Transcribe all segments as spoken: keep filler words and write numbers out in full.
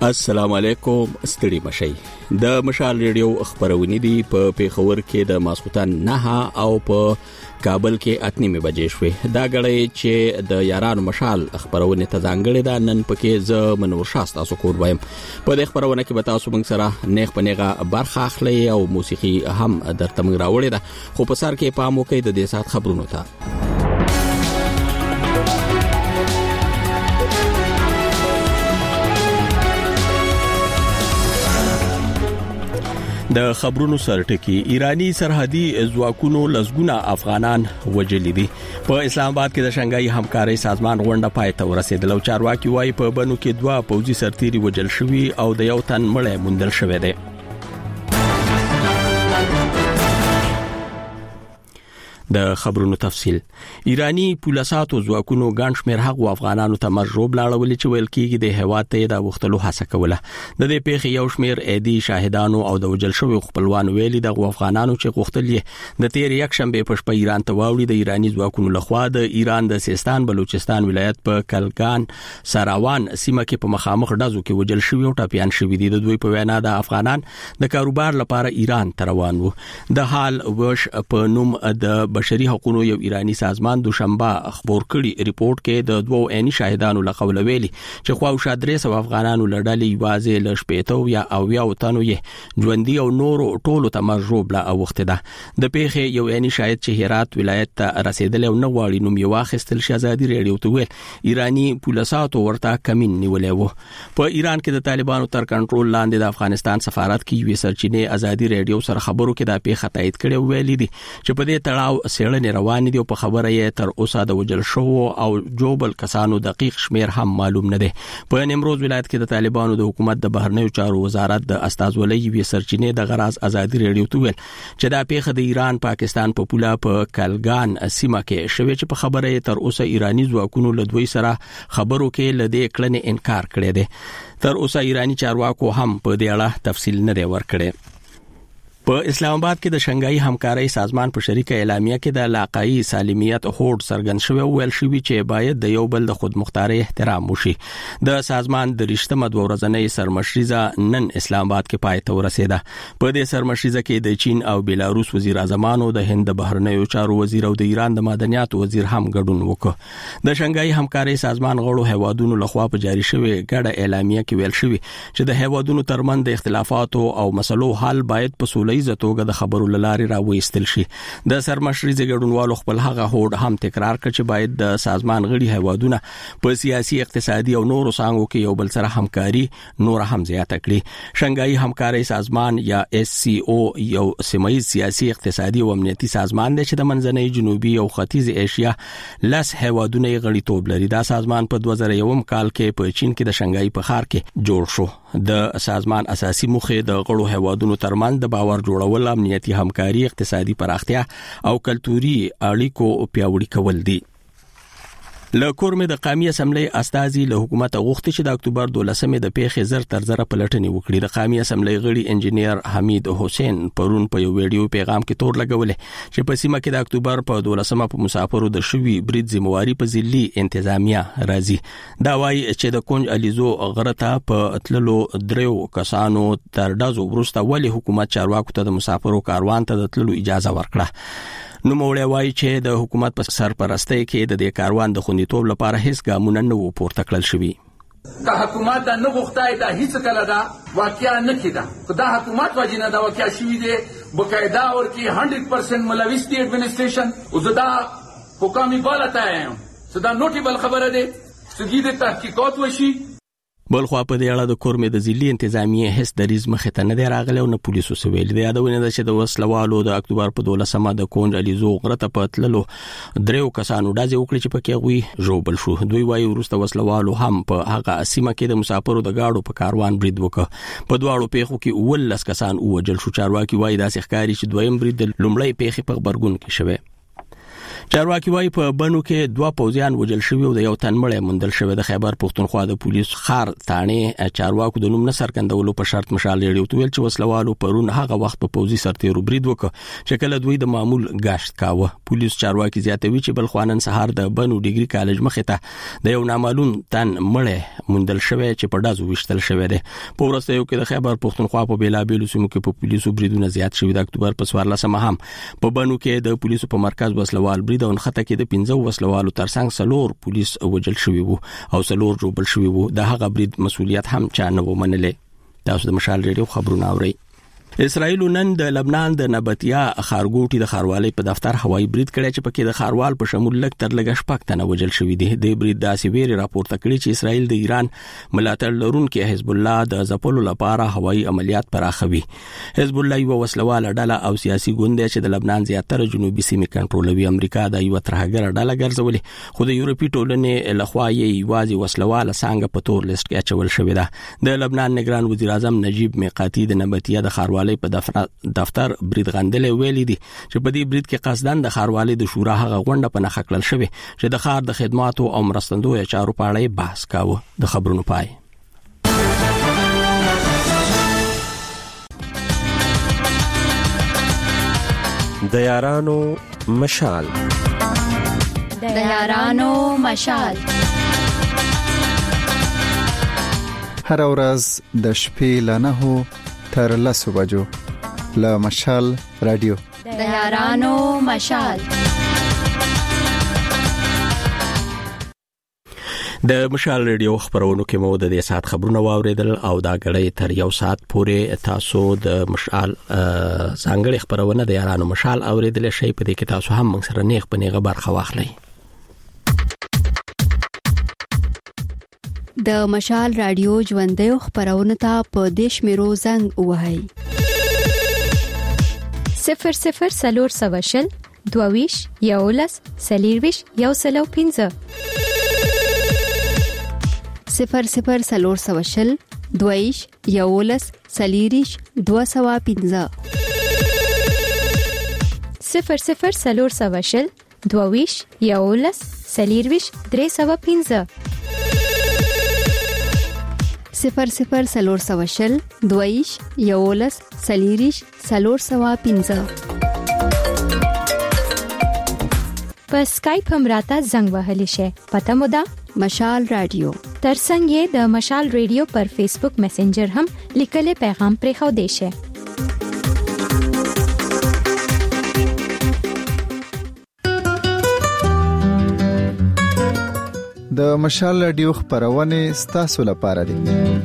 السلام علیکم ستړي مشي د مشال ریډیو خبرونه دي په پیښور کې د ماسختن نه او په کابل کې اتنیمه بجې شوې دا غړې چې د یارانو مشال خبرونه ته ځانګړې ده نن پکې ز منور شاست تاسو کور وایم په دې خبرونه کې به تاسو موږ سره نیغ پنیغه برخه اخلي او موسیقي هم درته موږ راوړې ده خو په سر کې پام وکړئ د دې سات خبرونو ته د خبرونو سرټکی ایرانی سرحدي ځواکونو لزګونه افغانان وجلي دي په اسلام آباد کې د شنګای همکاري سازمان غونډه پای ته ورسېدل او چارواکي وايي په بنو کې دوا پوځي سرتيري وجل شوی او د یو تن مړی موندل شوی دی د خبرونو تفصيل ایرانی پولیساتو ځواکونو ګڼ شمېر هغو افغانانو ته مرجوب لاړول چې ویل کېږي د هواد ته د وختلو هڅه کوله د دې پیښې یو شمېر اېدي شاهدانو او د وجل شوی خپلوان ویلي د افغانانو چې غوښتل د تیر یک شنبه په شپه ایران ته واوړي د ایرانی ځواکونو لخوا د ایران د سیستان بلوچستان ولایت په کلکان سراوان سیمه کې په مخامخ ډزو کې وجل شوی او ټاپیان شوی دي د دوی په وینا د افغانان د کاروبار لپاره ایران ته روان وو د حال وش په نوم د بشري حقوقو یو ایرانی سازمان دوشنبه خبر کړي ریپورت کې د دوو عیني شاهدانو لقول ویلي چې خواوشا درې سو افغانانو لړلې واځي لشپېتو یا او یا وتنو یې ژوندۍ او نورو ټولو ته مرجوب لا اوخته ده د پیښې یو عیني شاهد چې هرات ولایت ته رسیدل او نو واړي نوم یو واخستل شهزادي ریډیو ته ویل ایرانی پولیساتو ورته کمین نیولې وو په ایران کې د طالبانو تر کنټرول لاندې د افغانستان سفارت کې یو سرچینه ازادي ریډیو سره خبرو کې د پیښه تایید کړي ویلي دي چې په دې تړاو سیړنې روان دي او په خبره یې تر اوسه د وجل شو او جوبل کسانو دقیق شمیر هم معلوم نه دي په نیمروز ولایت کې د طالبانو د حکومت د بهرنیو چارو وزارت د استازولۍ وی سرچینه د غراز ازادي ریډیو ته ویل چې دا پیښه د ایران پاکستان په پوله په کلګان سیمه کې شوې چې په خبره یې تر اوسه ایرانی ځواکونو له دوی سره خبرو کې لدې کړنې انکار کړی دی تر اوسه ایرانی چارواکو هم په دې اړه تفصیل نه دی ورکړی په اسلام آباد کې د شنګای همکاري سازمان په شریکه اعلامیه کې د علاقائی سالمیت هوډ سرګن شوی او ویل شوی چې باید د یو بل د خودمختاري احترام وشي د سازمان د رښتمه دوه ورځنۍ سرمشریزه نن اسلام آباد کې پای ته ورسېده په دې سرمشریزه کې د چین او بیلاروس وزیر اعظمانو د هند بهرنیو چارو وزیر او د ایران د معدنیاتو وزیر هم ګډون وکړ د شنګای همکاري سازمان غړو هیوادونو لخوا په جاری شوی ګډه اعلامیه کې ویل شوی چې د هیوادونو ترمنځ د اختلافاتو او مسلو حل باید په سولې زتوګه د خبرو لاري راوېستل شي د سرمشريزه ګډونوالو خپل هغه هوډ هم تکرار کړ چې باید د سازمان غړي هیوادونه په سیاسي اقتصادي او نورو څنګهو کې یو بل سره همکاري نور هم زیاته کړي شنګای همکاري سازمان یا اس سی او یو سیمایي سیاسي اقتصادي او امنیتي سازمان دی چې د منځنۍ جنوبي او ختیځ ایشیا لاس هیوادونه غړي توب لري دا سازمان په دوه زره یو کال کې په چین کې د شنګای په ښار کې جوړ شو د سازمان اساسي موخه د غړو هیوادونو ترمنځ د باور جوړول امنیتي همکاري اقتصادي پراختیا او کلتوري اړیکو پیاوړي کول دي له کورمه د قومي اسمبلی استازي له حکومت غوښتي چې د اکتوبر دولسمې د پیښې زر تر زر پلټنې وکړي د قومي اسمبلی غړي انجنیر حمید حسین پرون په یو ویډیو پیغام کې تور لګولې چې په سیمه کې د اکتوبر په دولسمه په مسافرو د شوی برید ذمہواری په ځلي انتظامیه راځي دا وایي چې د کونج الیزو غرته په تللو دریو کسانو تر دازو ورسته ولی حکومت چارواکو ته د مسافرو کاروان ته د تللو اجازه ورکړه نو موړی وایي چې د حکومت په سرپرستۍ کې د دې کاروان د خوندیتوب لپاره هیڅ ګامونه نه وو پورته کړل شوي دا حکومت دا نه غوښتای دا هیڅ کله دا واقعیا نه کیده دا حکومت واجنه دا واقعیا شوی دی بقاعده اور کی hundred percent ملوي سټي ایڈمنسټریشن او زدا حکامي بالته یم زدا نوټیبل خبره ده چې د تحقیقات وشي بلخوا په دې اړه د کورمې د ځلي انتظامیه هیڅ دریز مخه ته نه دی راغلی او نه پولیسو سویل دی یادونه ده چې د وسلوالو د اکتوبر په دولسمه د کونج الیزو غرته په تللو دریو کسانو ډازې وکړي چې پکې غوي ژوبل شو دوی وایي وروسته وسلوالو هم په هغه سیمه کې د مسافرو د گاډو په کاروان برید وکړ په دواړو پیښو کې ولس کسان ووجل شو چارواکي وایي داسې ښکاري چې دویم برید د لومړی پیښې په خبرګون کې شوی چارواکي وايي په بنو کې دوه پوځیان وژل شوي او د یو تن مړی موندل شوی. د خیبر پښتونخوا د پولیس خار تانې چارواکو د نوم نه څرګندولو په شرط مشال لري او ویل چې وسلوالو پرون هغه وخت په پوځي سرتیرو برید وکړ چې کله دوی د معمول غشت کاوه. پولیس چارواکي زیاتوي چې بل خوانن سهار د بنو ډیګري کالج مخې ته د یو نامعلوم تن مړی موندل شوی چې په دازو وشتل شوی دی. په ورستیو کې د خیبر پښتونخوا په بیلابېلو سیمو کې په پولیسو بریدونه زیات شوي. د اکتوبر په څوارلسمه هم په بنو کې د پولیسو په مرکز وسلوال برید او خطه کې د پنځه وسلوالو ترڅنګ سلور پولیس وژل شوي وو او سلور جوړ شوي وو. د هغه برید مسؤلیت هم چا نه ومنلې. تاسو د مشال ریډیو خبرونه اورئ. اسرائیل نن د لبنان د نبطیا خارګوټي د خاروالۍ په دفتر هوایي برید کړی چې پکې د خاروال په شمول لک تر لګ شپږ تنه وژل شوي دي. د برید داسې ویري راپورته کړي چې اسرائیل د ایران ملاتړ لرونکي حزب الله د ځپلو لپاره هوایي عملیات پراخوي. حزب الله یو وسلواله ډله او سیاسي ګوند چې د لبنان زیاتره جنوبي سیمې کنټرولوي. امریکا د یو ترهګر ډله ګرځولې خو د یورپی ټولنې لخوا یې یوازې وسلواله څنګه په تور لیست کې اچول شوې ده. د لبنان نگران وزیر اعظم نجیب میقاتی د نبطیا د خاروالۍ په دفتر دفتر برید غندلې ویلي دي چې په دې برید کې قصداً د خاروالۍ د شورا هغه غونډه په نخښه کړل شوې چې د خار د خدماتو او مرستندوی چارو په اړه بحث کاوه. د خبرونو پای. د یارانو مشال د یارانو مشال هر ورځ د شپې له نهو تر لسو بجو له مشال رادیو د یارانو مشال. د مشال ریډیو خبرونو کې مو د دې سات خبرونه واوریدل او دا غړې تر یو سات پورې تاسو د مشال څنګه خبرونه د یارانو مشال اوریدل شي. په دې کې تاسو هم موږ سره نیغ په نیغه برخه واخلئ. د مشال رادیو ژوندۍ خبرونه ته په دیش میرو زنګ وهاي صفر صفر سلور سواشل دوویش یولس سلیرویش یو سلو پینزه صفر صفر سلور سواشل دوویش یولس سلیریش دو سوا پینزه صفر صفر سلور سواشل دوویش یولس سلیرویش درې سوا پینزه صفر صفر سلور سواشل دویش یولس سلیریش سلور سوا پینزه. په سکایپ هم راته زنګ وهلی شي. پته مو ده مشال رادیو. ترڅنګ یې د مشال رادیو پر فیسبوک میسنجر هم لیکلي پیغام پرې خو دی شي. د مشال رادیو خبرونه ستاسو لپاره دي.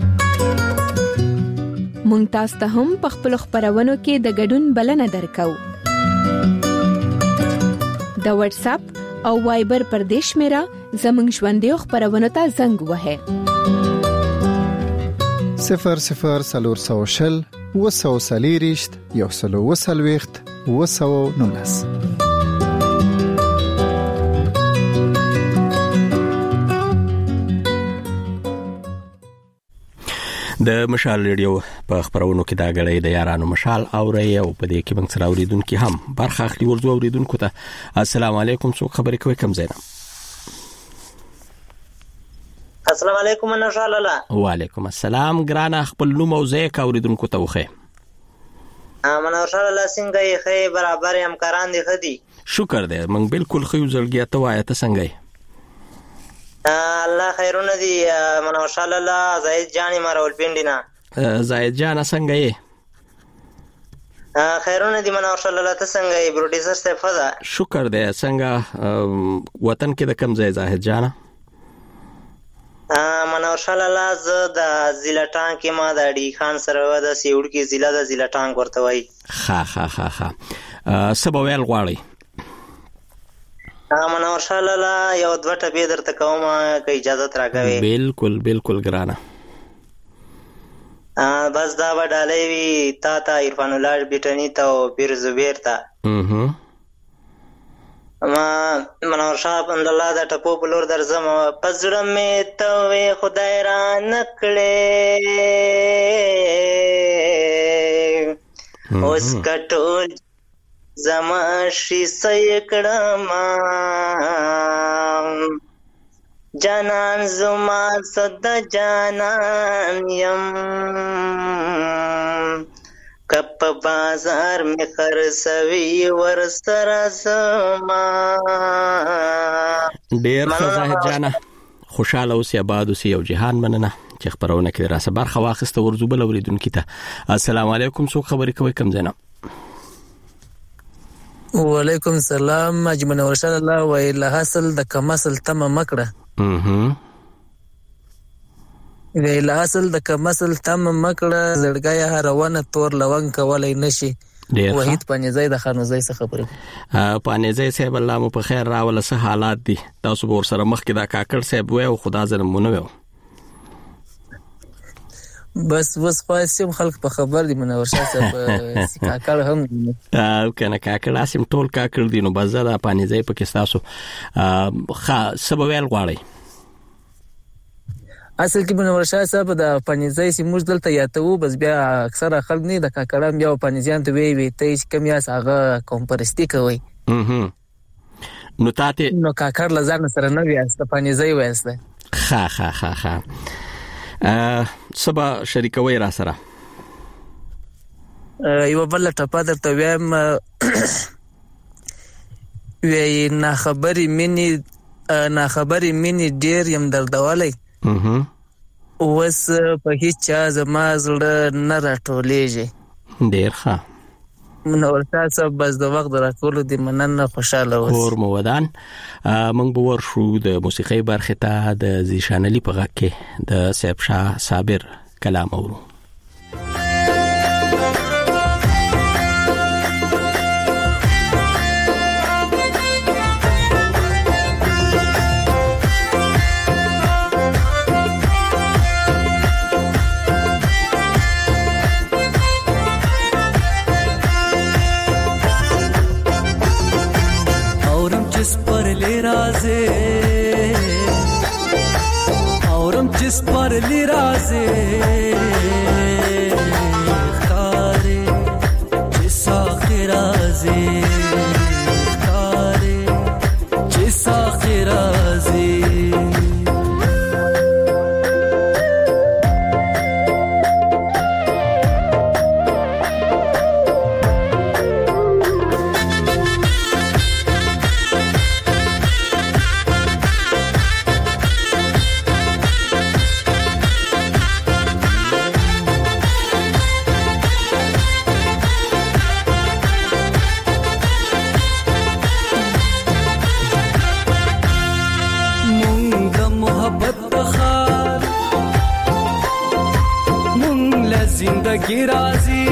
مونږ تاسو ته هم په خپل خبرونو کې د ګډون بلنه درکو. د واتس اپ او وایبر پر دیش میرا زمنګ ژوندۍ خبرونه ته زنګ وهه صفر صفر سلور سوشل وسو سلیریشت یو سلو وسلويخت وسو نونس. د مشال ریډیو په خبرونو کې دا غړې د یارانو مشال اوري او په دې کې موږ سره اوریدونکو هم برخه اخلي. ورځو اوریدونکو ته السلام علیکم. څو خبرې کوي کم زینا؟ السلام علیکم ان شاء الله. وعلیکم السلام. ګرانه خپل نوم او ځای کا اوریدونکو ته وخه. امن ان شاء الله څنګه یې خې برابر همکاران دي خدي. شکر دې موږ بالکل خو زړګیا ته وایته څنګه یې؟ الله خیرونه دي. من ان شاء الله زاید جان مرول پینډینا. زاید جان څنګه یې؟ خیرونه دي من ان شاء الله. ته څنګه یې پروډوسر صفدا؟ شکر دې. څنګه وطن کې د کم ځای زاهد جان؟ من ان شاء الله ز د زیلټان کې ما د ډی خان سره د سیوړ کې ضلع د زیلټان ورته وای. ها ها ها ها سبویل غواړي. من ان شاء الله یو دوه ټپې درته کوم که اجازه راکوي. بالکل بالکل ګرانه. بس دا وډالې وی تا تا عرفان الله بیٹنی ته او پیر زبیر ته. اها ما من ان شاء الله دا ټپو بلور درځم. پزړه مې ته وي خدای را نکړې اوس کټول زما شي سیکړما جانان زما صد جانان یم کپ بازار می خرڅوي ور سره زما. ډیر ښه جانا خوشاله اوسې آباد اوسې او جهان مننه چې خبرونه کې راسه برخه واخسته ورزوبل اوریدونکو ته. السلام علیکم څوک خبرې کوي کوم ځای نه؟ وعلیکم السلام اجمن ورشاد الله ویل حاصل د کمسل تم مکړه اها ویل حاصل د کمسل تم مکړه زړګیا روانه تور لونګ کولای نشي. وحید پانیزای د خانوزای څخه خبره پانیزای صاحب الله مو په خیر راول څه حالات دي تاسو ور سره مخ کې دا کاکړ صاحب وای او خدا زلمونه وای بس بس خاصم خلک په خبر دي منور شاه صاحب کاکړ هم او کنه کاکړ اسیم ټول کاکړ دي نو بزدا پانیزای په کې تاسو خا سبب ویل غواړي اصل کې منور شاه صاحب د پانیزای سیموز دلته یاتو بس بیا اکثره خلک نه د کاکړم بیا پانیزیان ته وی وی ته کم یا هغه کوم پرستی کوي اها نو تاسو نو کاکړ لزان سره نه ویاسته پانیزای ویاسته خا خا خا خا ا سبا شریکوي را سره یو بل ټپه درته ویم وی نه خبري مني نه خبري مني ډیر يم دردوالي اها وس په هیڅ زما زړه نه راټولېږي ډیر ښه منور تاسو بس د وخت راکولو دي مننه خوشاله اوسئ. اور مودان موږ به ورشو د موسیقي برخه ته د زیشانلی په غږ کې د صاحب شاه صابر کلام اورو. जिस पर ले राजे औरम जिस पर ले राजे खारे जिस आखिराजे खारे जिस आखिराजे زندگی رازی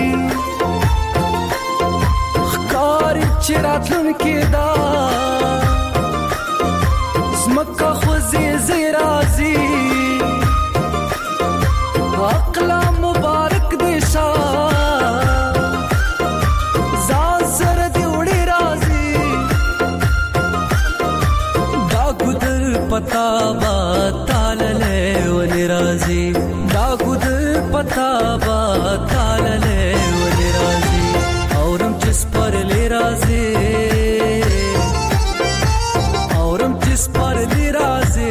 خکاری چراتلون کی دا زمکا خوزی زیرازی اقلا مبارک دیشا زان سر دیوڑی رازی دا گدر پتا با تاللے ونی رازی دا گدر پتا با تاللے ونی رازی اورم جس پر لی رازی اورم جس پر لی رازی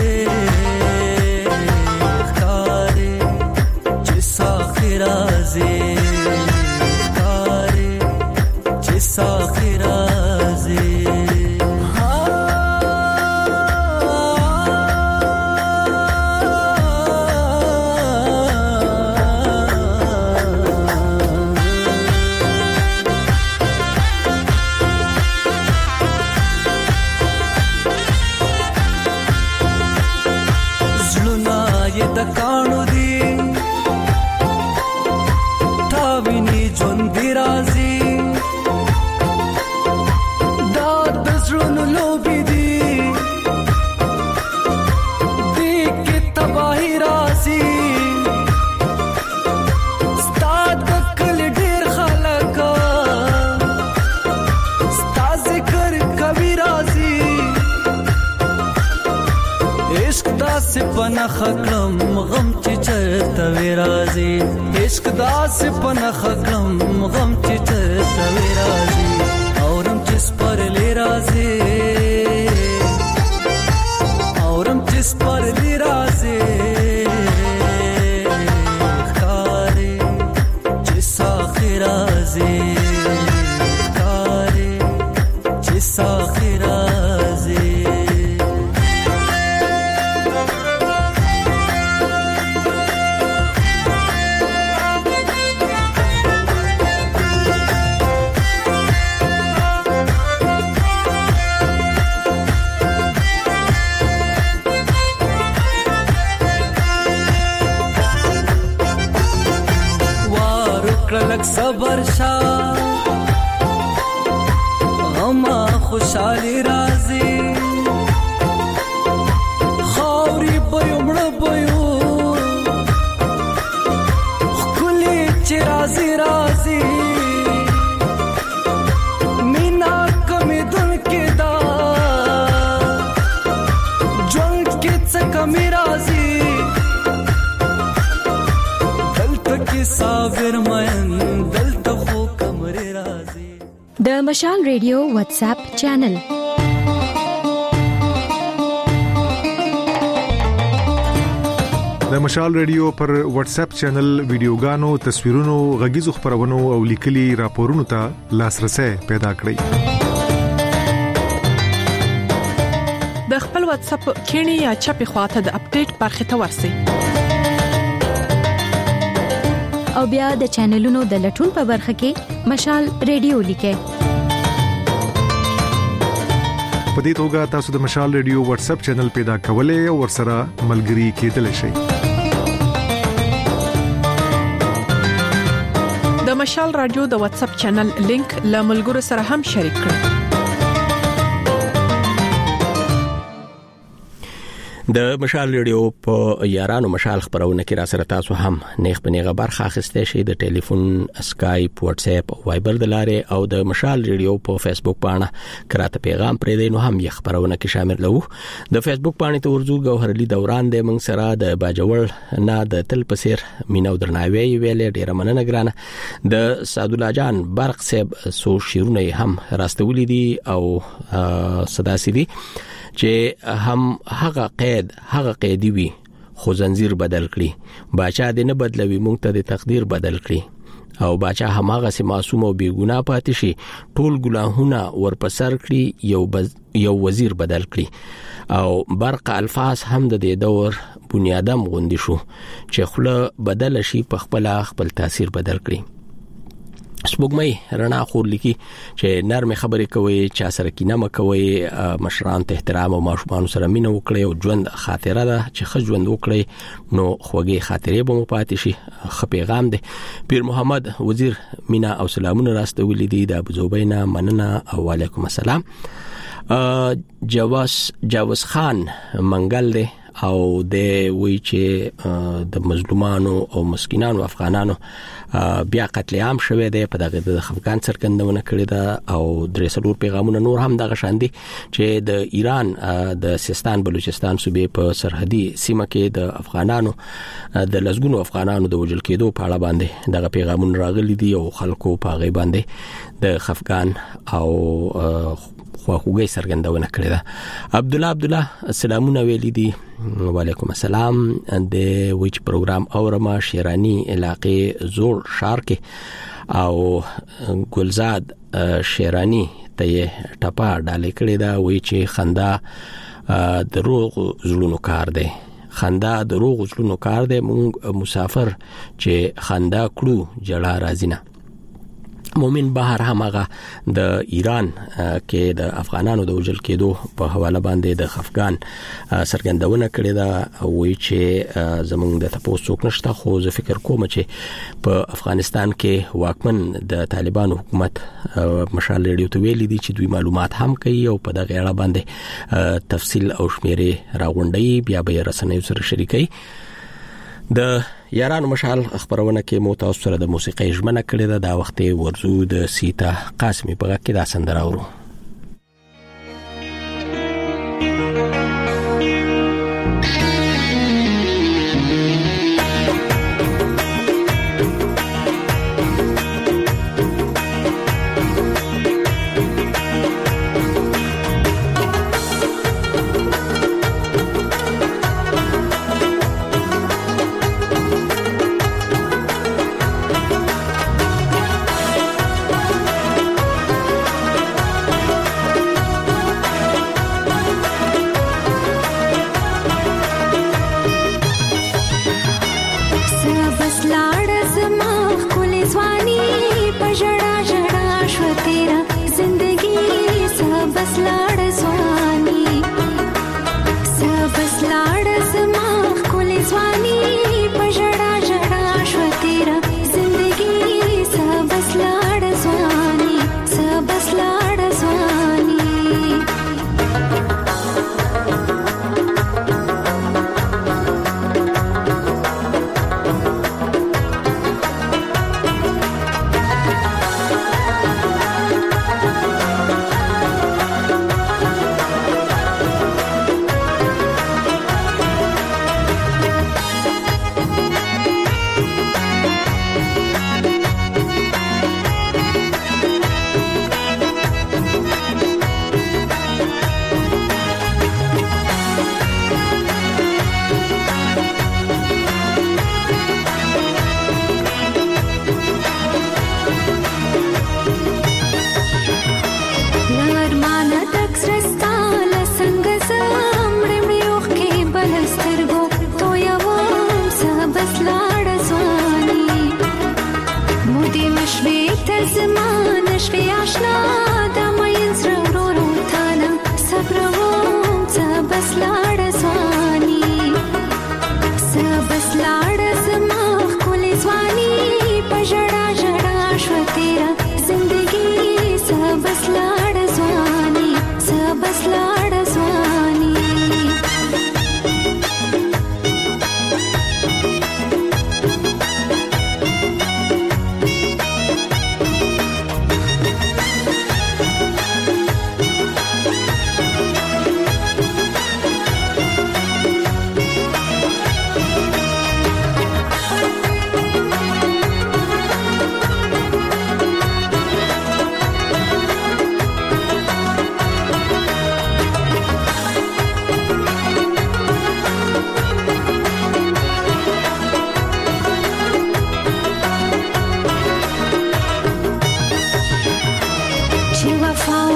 خاری جس آخی رازی خاری جس آخی رازی کانو دی تاوینی جوندی رازی داد بزرون لوبی دی دیکھ کی تباہی رازی ستاد بکل دیر خلقا ستاد ذکر کبھی رازی عشق دا سپنا خکلم غم چی چرتا وی رازی عشق دا سپنا خکلم غم چی چرتا وی رازی رازي اورم چې سپرلی رازي کاري چې ساخي رازي کاري چې ساخي رازي لک صبر شا غما خوشالي رازي خوري بيومړ بيو خولي چې رازي رازي مینا کمې دن کې دا جون کې څه کمې رازي دلته کې صابر مې د مشال ریډیو واتس اپ چینل د مشال ریډیو پر واتس اپ چینل ویډیوګانو تصویرونو غږیزو خبرونو او لیکلي راپورونو ته لاسرسي پیدا کړئ د خپل واتس اپ کینی یا چپی خواته د اپډیټ برخه ته ورسئ او بیا د چینلونو د لټون په برخه کې مشال ریډیو لیکه په دې توګه تاسو د مشال ریډیو واتس اپ چینل پیدا کولای او ورسره ملګري کېدلی شئ د مشال رادیو د واتس اپ چینل لینک له ملګرو سره هم شریک کړئ د مشال ریډیو په یارانو مشال خبرونه کې را سره تاسو هم نیغ په نیغه برخه اخیستئ شئ د ټلیفون اسکایپ واتس اپ وایبر د لارې او د مشال ریډیو په فیسبوک باندې کراته پیغام پرې دی نو هم یې خبرونه کې شامل لو د فیسبوک باندې ته ورزو ګوهرلی دوران د موږ سره د باجوړ نه د تل پسیر مینو درناوی ویلې ډیره مننه ګرانه د سعد الله جان برق صاحب سو شیرونه هم راستولې دي او صدا سي چې هم هغه قید هغه قیدی وي خو زنجیر بدل کړي باچا دې نه بدلوي مونږ ته د تقدیر بدل کړي او باچا هم هغه سي معصوم او بے ګناه پاتې شي ټول ګناهونه ورپسر کړي یو بز یو وزیر بدل کړي او برق الفاظ هم د دې دور بنیادم غوندي شو چې خله بدل شي په خپل خپل تاثیر بدل کړي سپوږمۍ رڼا خور لیکي چې نرم خبرې کوي چا سره کینه مکوي مشران ته احترام او ماشومان سره مینه وکړي او ژوند خاطره ده چې خ ژوند وکړي نو خوږی خاطرې به مو پاتې شي خ پیغام ده پیر محمد وزیر مینا او سلامونه راستولې دي د ابوزوبینا مننه او علیکم السلام جواز جواز خان منګل ده او د وی چې د مظلومانو او مسکینانو افغانانو بیا قتل عام شوه دی په دغه د افغان سرکندونه کړی دا او درې څلور پیغامونه نور هم دغه شان دي چې د ایران د سیستان بلوچستان صوبې په سرحدي سیمه کې د افغانانو د لزګونو افغانانو د وجل کېدو په اړه باندې دغه پیغامونه راغلي دي او خلکو په غي باندې د افغان او خواخوږي سرګندونه کړې ده عبد الله عبد الله سلامونه ویلي دي وعلیکم السلام د ویچ پروګرام اورما شیرانی علاقې زور شار کې او ګلزاد شیرانی ته ټپا ډالې کړې ده وی چې خندا دروغ زلونو کار دی خندا دروغ زلونو کار دی مونږ مسافر چې خندا کړو جړه راځي نه مومن بهر همغه د ایران کې د افغانانو د وجل کېدو په حواله باندې د افغان سرګندونه کړې ده او وی چې زمونږ د تاسو څوک نشته خو زه فکر کوم چې په افغانستان کې واکمن د طالبانو حکومت مشال ریډیو ته ویلي دي چې دوی معلومات هم کوي او په دغه اړه باندې تفصیل او شمیرې راغونډي بیا به رسنیو سره شریکي د یارانو مشال خبرونه کې مو تاسو سره د موسیقي ژمنه کړې ده دا وخت ورزو د سیتا قاسمی په کې دا سندره اورو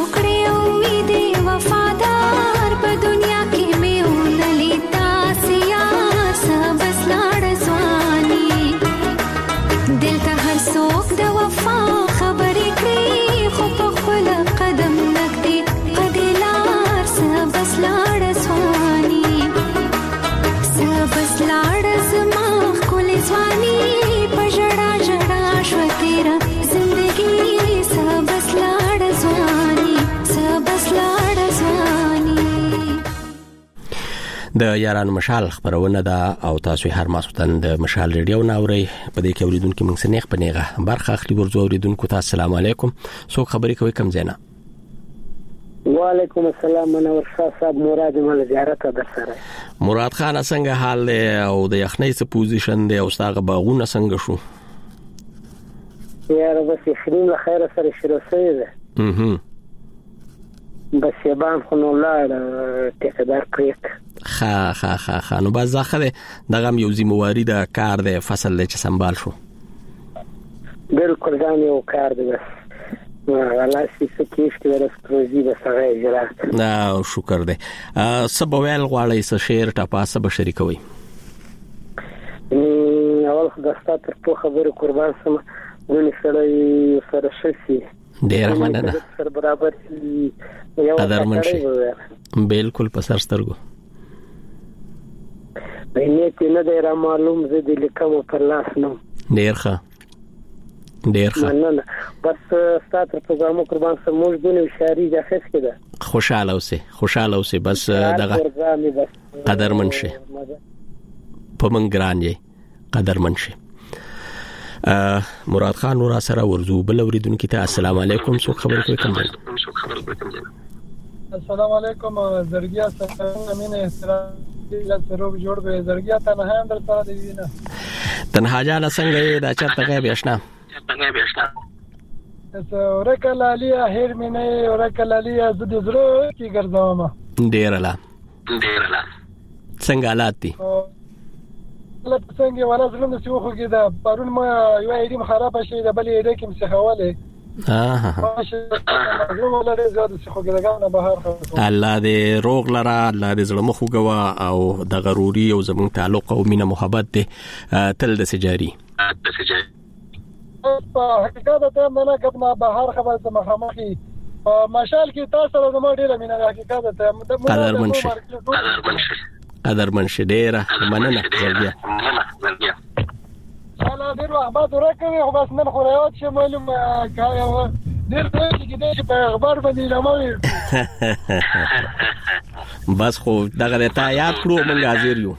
کړې امید وفادار په دنیا کې مې ونلې داسې یار سبس لاړ ځواني دل ته هر څوک د وفا خبرې کړې خو په خپل قدم نږدې قدې لار سبس لاړ ځواني سبس لاړ زما ښکلې ځواني په ژړا ژړا شوه تېره زندګي سبس لاړ ځواني سبس لاړ ځواني. د یارانو مشال خبرونه ده او تاسو هر ماسوتن د مشال ریډیو ناوري په دې کې اوریدونکو موږ سنیخ پنيغه برخه اخلي ورزو اوریدونکو ته السلام علیکم څوک خبرې کوي کم زینا. وعلیکم السلام منور شاه صاحب مراد مل زیارت در سره. مراد خان څنګه حال او د یخنۍ څه پوزیشن دی او ستاسو باغونه څنګه شو؟ یاره بس خریم له خیر سره شروع شوی ده. اها بس یبان خو نو لاړ ټیکدار کړیک. خا خا خا خا نو باز ځخه دغه یو ذمہواری د کار د فصل چې سنبال شو. بالکل ځان یو کار دی بس. الله سې کیف کې ورس پروژې به سره اجرا. نا شکر دی. سبا ویل غواړی څه شیر ټاپا سبا شریکوي. اول خو د ستاتر په خبره قربان سم ونی سره سره شي. ډیر مننه. سره برابر یو قدرمنشي. بالکل په سر سترګو. نیت نه دی را معلوم زه د لیکم پر لاس نو. ډیر ښه. ډیر ښه. مننه. بس ستاسو پروګرام قربان سم موږ دونه شاری ځخص کړه. خوشاله اوسه خوشاله اوسه بس دغه قدرمنشي. په من ګران یې قدرمنشي. مراد خان ورا سره ورزو بل اوریدونکو ته السلام علیکم څوک خبرې کوي کوم ځای؟ السلام علیکم زرګیا څنګه مینه احترام له سروب جوړ به زرګیا ته نه هم در سره دی نه تنها جان څنګه دا چرته غیب آشنا څنګه به آشنا ورکل علیا هیر مینه ورکل علیا زد زرو کی ګرځوم ډیرلا ډیرلا څنګه حالات دي له څنګه ولا زلم څه وخو کې دا پرون ما یو ایډیم خراب شي دا بل ایډه کې مڅ حواله اه الله دې روغ لره الله دې زړه مخ وګوا او د غروري او زمون تعلق او مینه محبت دې تل د سجاري د سجاري په حقیقت ته نه کبنا بهر خبره مخامخي مشال کې تاسو سره زموږ ډیره مینه حقیقت ته قدر منشي قدر منشي قدر منشي ډیره مننه زړګیا حالا ډیر وخت ورکوي خو بس نن خو راوت شه معلوم کاوه ډیر څه کې دې په اخبار باندې لموي بس خو دغه ته یاد کړو مونږ حاضر یو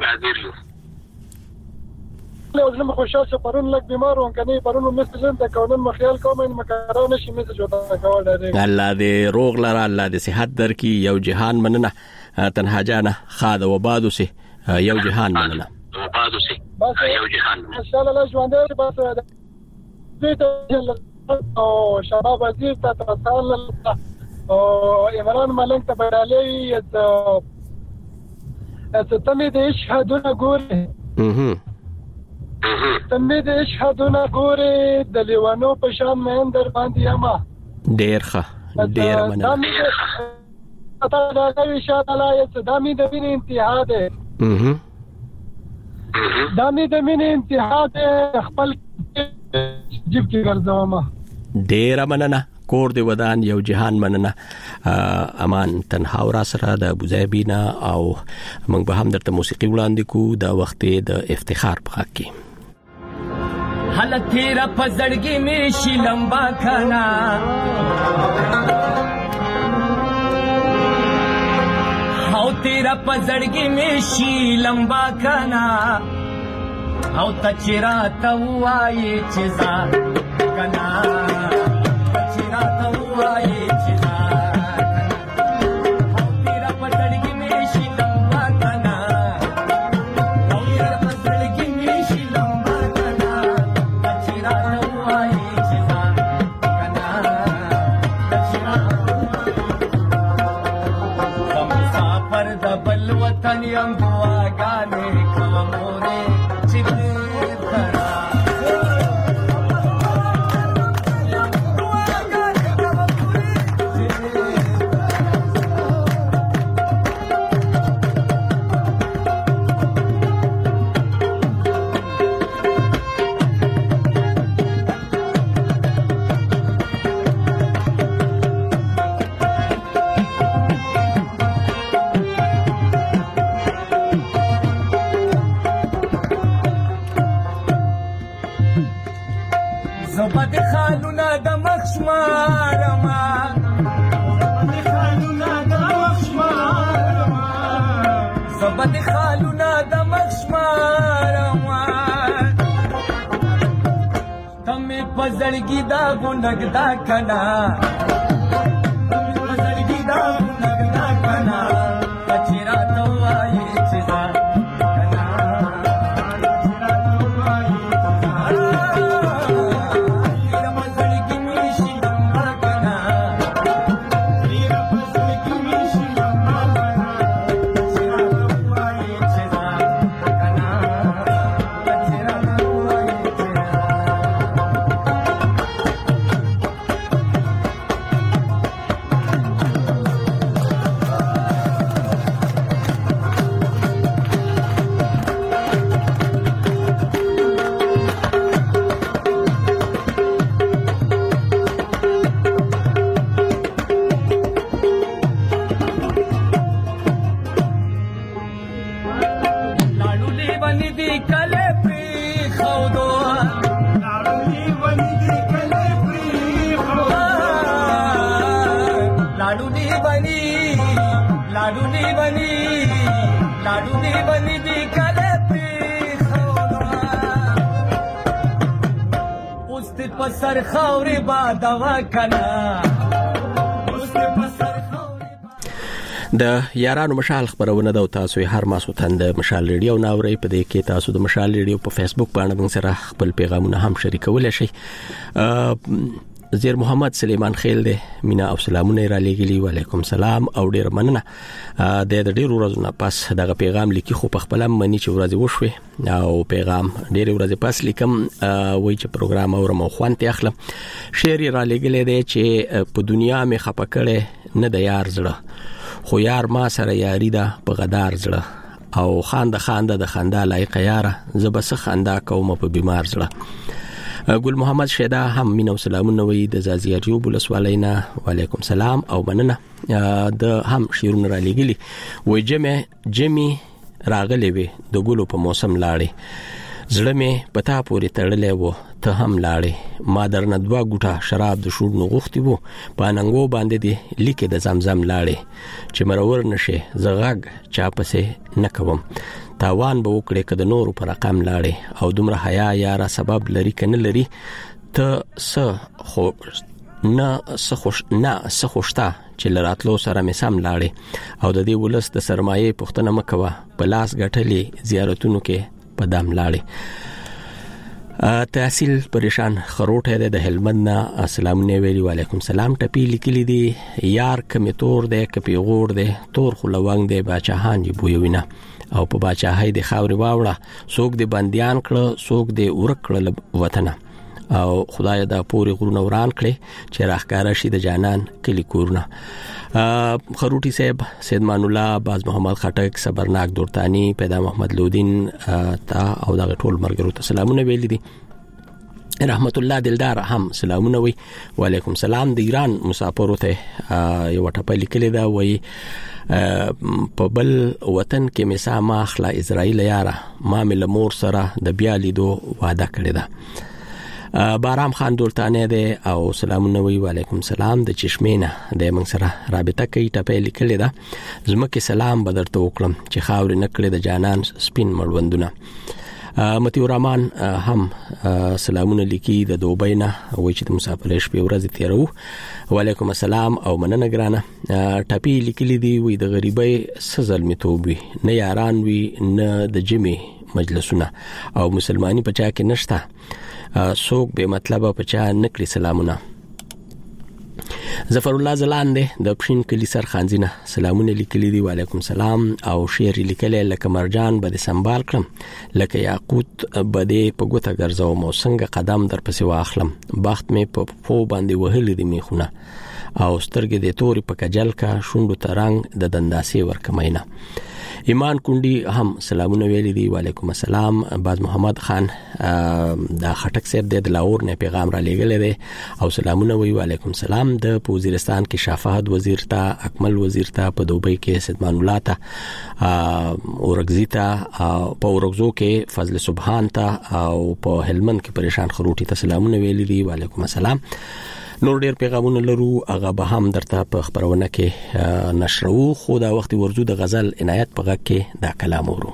له زلم خوشاله شه پرون لګ بیمار وم کني پرون مسجن ته کوم خیال کوم ان مکرونه شي مسج ودا کول ډېر الله دې روغ لره الله دې صحت درکې یو جهان مننه تنها جانه خاده وبادو سي یو جهان مننه وبادو سي یو جهان ان شاء الله ژوند دې بس دې ته او شباب عزیز ته ترسل او عمران ملنګ ته بدالي ته ته تمه دې شهادونه ګوري اها تمه دې شهادونه ګوري د لیوانو په شان مې در باندې اما ډېر ښه ډېر مننه اته دا کوي ان شاء الله یې دامي د وینې انتها ده اها دامي د وینې انتها ده خپل جيب کې ګرځوم ډېر مننه کور دی ودان یو جهان مننه امان تنها ورا سره د ابوظبینا او موږ به هم درته موسیقي وړاندې کو دا وخت د افتخار په حق کې حال تیرا پزړګي می شي لمبا کنا او تیرا پزړګي می شي لمبا کنا او تچرا توای چزا کنا تچرا توای چزا او تیرا پزړګي می شي لمبا کنا او تیرا پزړګي می شي لمبا کنا تچرا توای چزا کنا تچرا پر د بل وطن یم دعاګانې کومورې چې دې ترا دعاګانې کومورې چې دې سبد خالونه د مخشمارما خالونه د مخشمارما سبد خالونه د مخشمارما تمه پزړګي دا ګنګدا کنا پزړګي دا ګنګدا کنا کچرا توای چزا پسر خاورې با دوا کنا د یارانو مشال خبرونه د تاسو هر ماسو تند مشال ریډیو ناوړې په دې کې تاسو د مشال ریډیو په فیسبوک باندې موږ سره خپل پیغامونه هم شریکولای شئ. زیر محمد سلیمان خیل دی مینا او سلامونه را لګلی. وعلیکم سلام او ډیر مننه. د دې ډیر ورځې نه پس دغه پیغام لیکي خو په خپل منی چې ورځې وشوي او پیغام ډیر ورځې پس لیکم وای چې پروګرام اورم او خوانته اخلم. شعر را لګلی دی چې په دنیا مې خپکړې نه د یار زړه خو یار ما سره یاري ده په غدار زړه او خاند خاند د خندا لایق یاره زبس خندا کوم په بیمار زړه. ګل محمد شیدا هم مینو سلامونه وی د زازیاریو بولسوالینا. وعلیکم سلام او مننه. د هم شیرون را لګلی وای جمع جمی راغلی وی د ګلو په موسم لاړې زړه مې پتا پوری تړلې وو ته هم لاړې ما درنه دوا ګټه شراب د شوډ نو غوختي وو پاننګو باندې دی لیکه د زمزم لاړې چې مرور نشه زغاګ چا پسې نکوم تاوان به وکړې کده نور پر رقم لاړې او دومره حیا یاره سبب لري کنه لري ته س خو نه سخوش نه سخوشتا چې لراتلو سره مې سم لاړې او د دې ولس د سرمایه پښتنه مکوه په لاس غټلې زیارتونو کې پدام لاړې. تحصیل پریشان خروټه ده د هلمند نه. السلام علیکم. وعلیکم سلام. ټپی لیکلی دی یار کمه تور ده کپی غور ده تور خلوانګ ده باچاهان دی بویوینه او په باچاهي د خاوري واوړه څوک د بنديان کړه څوک د ورک کړه وطن او خدای دا پوری غرونه وران کړي چې راخکاره شي د جانان کلی کورونه. خروټي صاحب سید مان الله باز محمد خټک صبرناک دورتانی پیدا محمد لودین تا او دا ټول مرګرو ته سلامونه ویل دي. رحمت الله دلدار هم سلامونه وی. وعلیکم سلام. د ایران مسافر ته یو ټپه لیکلی دا وی په بل وطن کې مسا ما اخلا اسرائیل یاره ما مل مور سره د بیا لیدو وعده کړی دا. بارام خان دولتانه ده او سلامونه وی. وعلیکم سلام. د چشمینه د موږ سره رابطه کوي ټپه لیکلی دا زمکه سلام بدرته وکړم چې خاور نکړه د جانان سپین مړوندونه. متیو رحمان هم سلامونه لیکي د دوبۍ نه وای چې د مسافر شپې ورځ تیرو. وعلیکم السلام او مننه ګرانه. ټپی لیکلی دی وای د غریبۍ سزل میتوبي نه یاران وی نه د جمی مجلسونه او مسلمانی پچا کې نشتا څوک به مطلب پچا نکړي سلامونه. ظفر الله زلاند د پښین کلی سر خانزینه سلامونه لیکلی دی. وعلیکم سلام او شعر لیکلی لکه مرجان بده سنبال کړم لکه یاقوت بده په ګوته ګرځاو مو څنګه قدم در پسې واخلم بخت مې په پو باندې وهلې دی میخونه او سترګې د توري په کجل کا شوندو ترنګ د دنداسي ورکمینه. ایمان کونډي هم سلامونه ویلي دي. وعلیکم السلام. باز محمد خان دا خټک صاحب د لاهور نه پیغام را لېږلی دی او سلامونه وی. وعلیکم السلام. د وزیرستان کې شافهد وزیر ته، اکمل وزیر ته، په دوبۍ کې سدمان الله ته، اورګزی ته، په اورګزو کې فضل سبحان ته او په هلمند کې پریشان خروټي ته سلامونه ویلي دي. وعلیکم السلام. نور ډیر پیغامونه لرو، هغه به هم درته په خبرونه کې نشرو، خو دا وخت ورزو د غزل عنایت په غږ کې دا کلام ورو.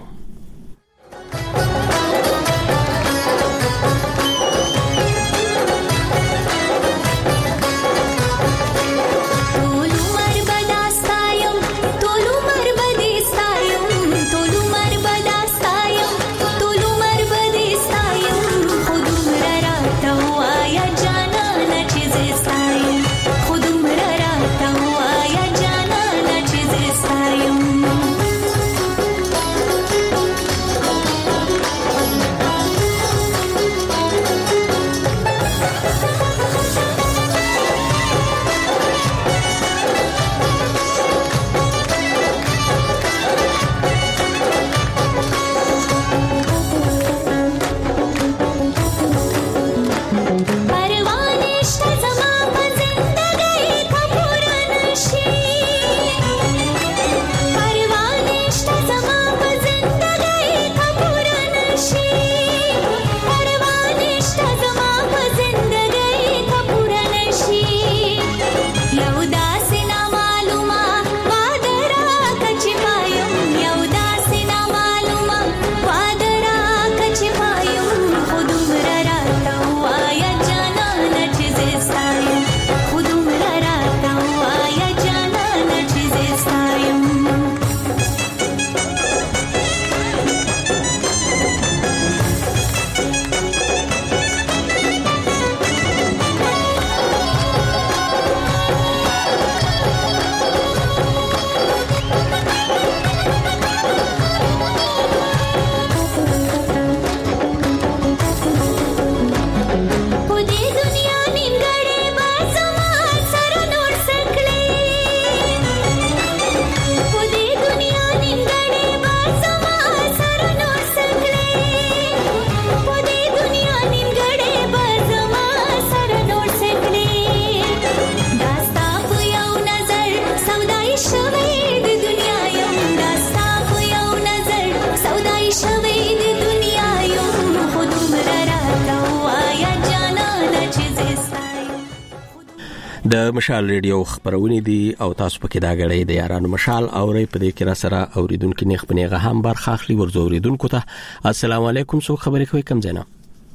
د مشال ریډیو خبرونه دي او تاسو پکې دا غړې د یارانو مشال اوري په دې کې را سره اوریدونکو نه خپنهغه هم برخه اخلي. ورزو اوریدونکو ته السلام علیکم. سو خبرې کوي کم زینا.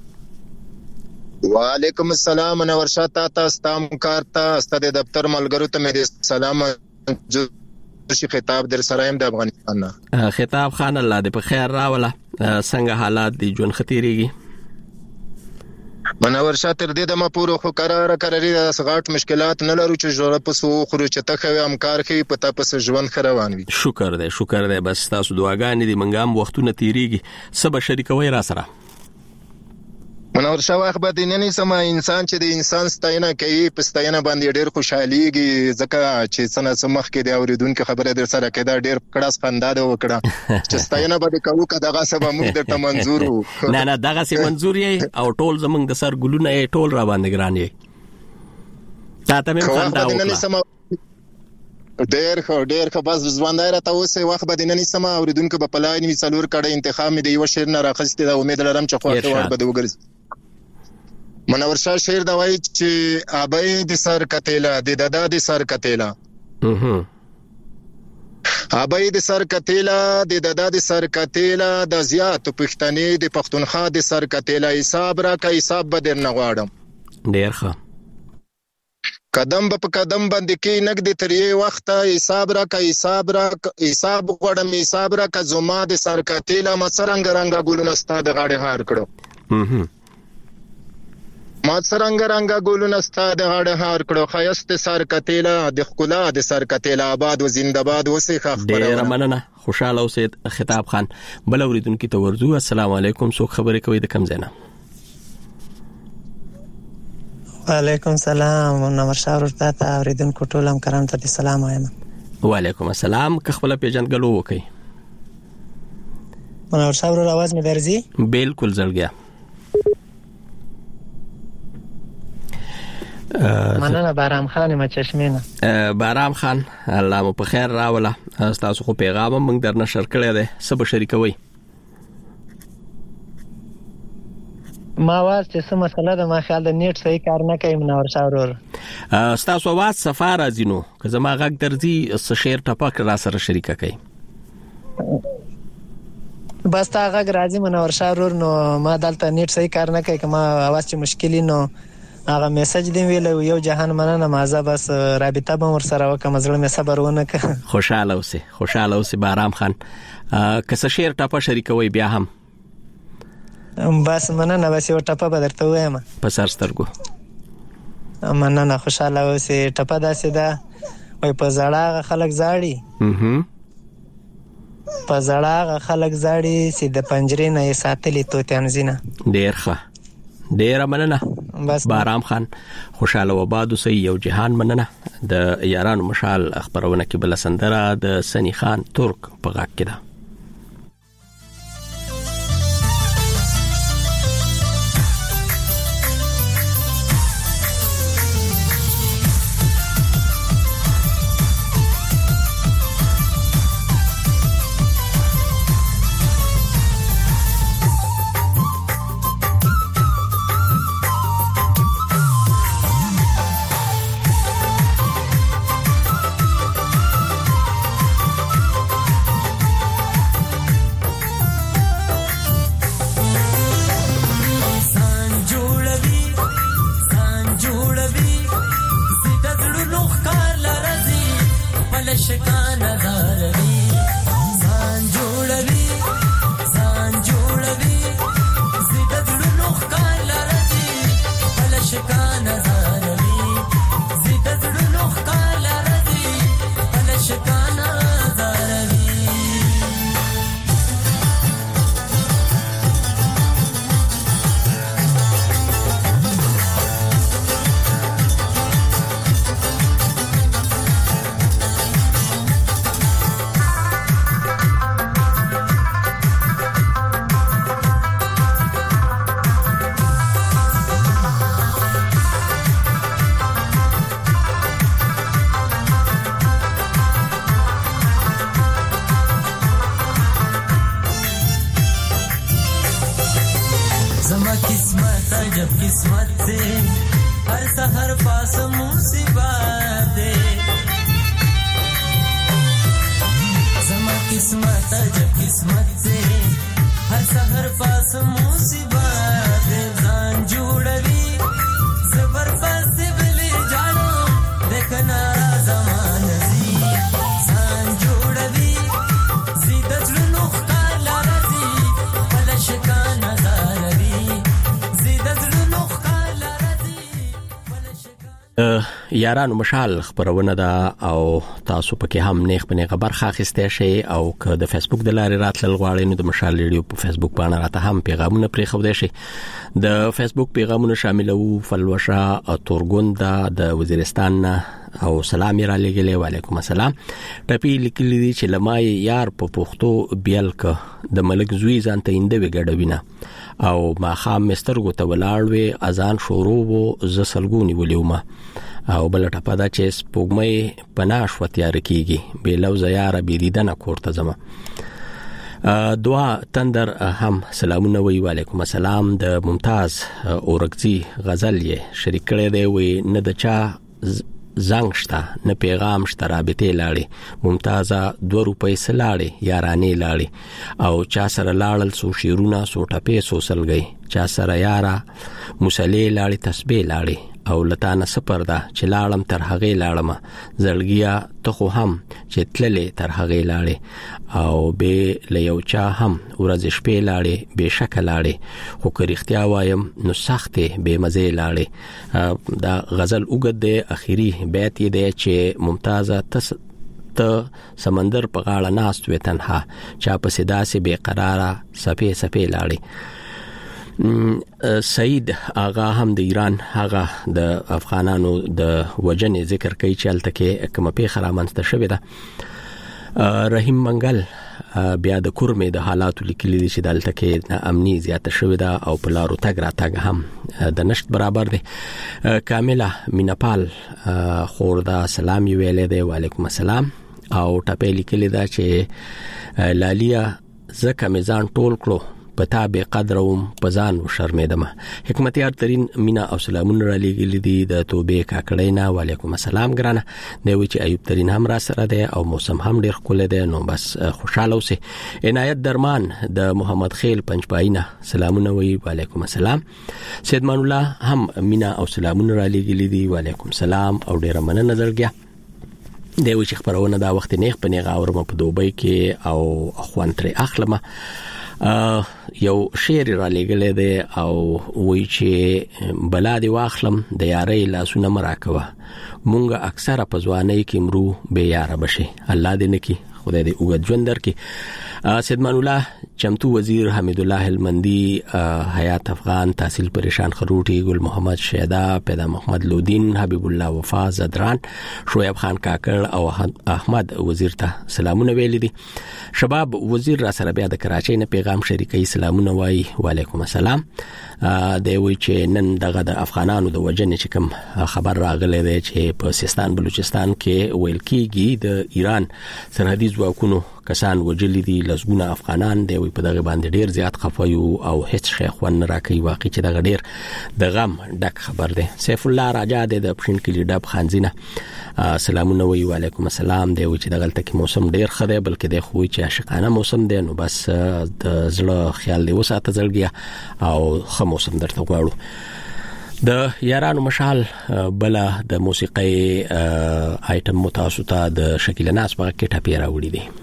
وعلیکم السلام. انا ورشات تا استام کارتا استاد دفتر ملګرو ته مې سلام جو شي خطاب در سره هم د افغانستان نه. خطاب خان الله دې په خیر راوله. څنګه حالات دي جون خطيريږي؟ منور شاتر دې د ما پورو خو قرار قراري د سغاټ مشکلات نه لرو چې جوړه پسو خورو چې تخوي امکار کوي پتا پس ژوند خروان وي. شکر دې شکر دې بس تاسو دعاګانې دې منګام وختونه تیریږي سبا شریکوي را سره. منور شاه واخ به د نن سم انسان چې د انسان ستاینه کوي په ستاینه باندې ډېر خوشحاليږي ځکه چې څنګه سمخ کې د اوریدونکو خبره در سره کېدا ډېر کړهس خندا ده وکړه چې ستاینه به کوو کداغه سبا موږ د تمنظور نه نه دغه سي منظور یې او ټول زمنګ د سر ګلونه یې ټول را باندې ګران یې تا ته مې خندا وکړه ډېر خو ډېر خو بس ځوانای راته اوسه وخت به د نن سم اوریدونکو په پلاین وی څلور کړه انتخاب مې دی و شیر نه راخسته د امید لرم چې خو ته به وګرځي. منور شاه شعر دا وایي چې ابای د سر کتیلا د دادا د سر کتیلا ابای د سر کتیلا د دادا د سر کتیلا د زیات پښتنې د پښتونخوا د سر کتیلا حساب را کا حساب به در نغواړم. ډیر ښه. قدم په قدم باندې کې نګد ترې وخت حساب را کا حساب را حساب غړم حساب را کا زما د سر کتیلا مسرنګ رنگا ګلونه ستاد غاړه هار کړو. ما څرنګ رنگا ګولونه ستاد غاړه هار کړو خیست سر کتیلا د خلا د سر کتیلا آباد و زنده‌باد وسه خبره. ډیر مننه. خوشاله اوسئ. خطاب خان بل اوریدونکو ته ورزو. السلام علیکم. سو خبرې کوي د کم زینا. وعلیکم السلام. نمبر شاور ته اوریدونکو ټول هم کرام ته سلام وایم. وعلیکم السلام. که خپل پیژندګلو وکي. منور صاحب ورو आवाज مې درځي بالکل زړګیا مننه بارام خان ما چشمینه بارام خان الله مو په خیر راوله تاسو خو پیغام موږ در نشر کړی دی سبا شریکوي ما واز چې څه مسله ده ما خیال د نیټ صحیح کار نه کوي منور صاحب ورو تاسو आवाज سفاره زینو که زما غږ درځي څه شیر ټپک را سره شریکه کوي بس تا غږ راځي منور صاحب ورو نو ما دلته نیټ صحیح کار نه کوي کما आवाज چې مشکلی نو هغه میسج دی ویل یو جهان مننه مازه بس رابطه به ور سره وکم زړه مې صبر ونه ک خوشاله اوسه خوشاله اوسه بارام خان کس شیر ټاپه شریکوي بیا هم بس مننه بس یو ټاپه به درته وایم په سر سترګو مننه خوشاله اوسه ټاپه داسې ده وای په زړه خلک زاړي mhm په زړه خلک زاړي چې د پنجرې نه یې ساتلې توتیان زینه ډیر ښه ډیر مننه بس بارام خان خوشاله وبادو سي یو جهان مننه د یارانو مشال خبرونه کې بل سندره د سنی خان ترک په غاک کې ده یارانو مشال خبرونه ده او تاسو پکې هم نیخ په نیغه برخه اخیسته شي او که د فیسبوک د لارې راتلل غواړئ نو د مشال ریډیو په فیسبوک باندې راته هم پیغامونه پرې خو دي شي د فیسبوک پیغامونه شاملو فلوشا او تورګوندا د وزیرستان او سلام را لګلې وعلیکم السلام ټپی لیکلي دي چې لمای یار په پښتو بیل ک د ملک زوی ځان ته اند وګړوینه او ما خام مسترګو ته ولاړوي اذان شروع وو ز سلګونی ولیومه او بل ټپه دا چې سپوږمۍ پناش و تیار کیږي بیلو زیاره بیریدنه کوړه زما دعا تندر هم سلامونه وی وعلیکم السلام د ممتاز اورکزی غزل یې شریک کړی دی وی نه د چا زنګ شته نه پیغام شته رابطه لاړې ممتازه دو روپۍ سلاړې یارانې لاړې او چا سره لاړل سو شیرونه سو ټپې سو سلګي چا سره یارا مصلی لاړې تسبیح لاړې او لتانه سپر ده چې لاړم تر هغه لاړم زړګیا ته خو هم چې تللې تر هغه لاړې او به لیوچا هم ورځ شپې لاړې به شکل لاړې خو کریختیا وایم نو سختې به مزه لاړې دا غزل وګد د اخیری بیت یې دی چې ممتازه تس ته سمندر په غاړه ناست وې تنها چا په صدا سي بے قراره سپې سپې لاړې سعید آغا هم د ایران هغه د افغانانو د وجنې ذکر کوي چې الته کې کومه پیښه رامنځته شوې ده رحیم منګل بیا د کورمې د حالاتو لیکلي دي چې دلته کې ناامني زیاته شوې ده او په لارو تګ راتګ هم د نشټ برابر دی. کامله مینپال خوردا سلام یې ویلې دی، وعلیکم السلام. او ټاپې لیکلي ده چې لالیا زکه میزان ټول کړو پتا به قدر او پزان او شرمېدم. حکمتیار ترين مینا او سلامونه را لګلې دي د توبې کاکړینا، وعلیکم السلام ګرانه. دوی چې ایوب ترين هم را سره ده او موسم هم ډیر خول ده، نو بس خوشاله اوسه. عنایت درمان د محمد خیل پنځپاینه سلامونه وی، وعلیکم السلام. سید مان الله هم مینا او سلامونه را لګلې دي، وعلیکم السلام او ډیر مننه زړګیا. دوی چې خبرونه دا وخت نیغ په نیغه اورم په دوبۍ کې او اخوان تر اخلمه یو شعر را لګلې ده او وی چې بلادي واخلم د یارۍ لاسونه مراکوه، مونږه اکثره په ځوانۍ کې مرو به یاره بشي. الله دې نکي، خدای دې اوږد ژوند درکړي. سید مان الله چمتو وزیر، حمید الله هلمندی، حیات افغان، تحصیل پریشان خروټی، ګل محمد شیدا، پیدا محمد لودین، حبیب الله وفا زدران، شعیب خان کاکړ او احمد وزیر ته سلامونه ویل دي. شباب وزیر را سره بیا د کراچۍ نه پیغام شریکي سلامونه وای، وعلیکم السلام. دی وی چې نن دغه د افغانانو د وجنې چې کوم خبر راغلی دی چې په سیستان بلوچستان کې ویل کېږي د ایران سرحدي ځواکونو کسان وجلي دي لزګونه افغانان، دی وی په دغه باندې ډیر زیات خفایو او هیڅ شي خوان راکې واقع چې دغه ډیر د غم ډک خبر دی. سیف الله راجا د پښین کلی ډب خانزینه سلامونه وی، وعلیکم السلام. دی وی چې دغه تل کې موسم ډیر خده بلکې د خوې چې عاشقانه موسم دی، نو بس د زړه خیال دی وساته زړګیا او خو موسم درته غواړو. د یارانو مشال بلا د موسیقي آیټم متاسطه د شکیل ناس په کې ټاپی راوړي دي.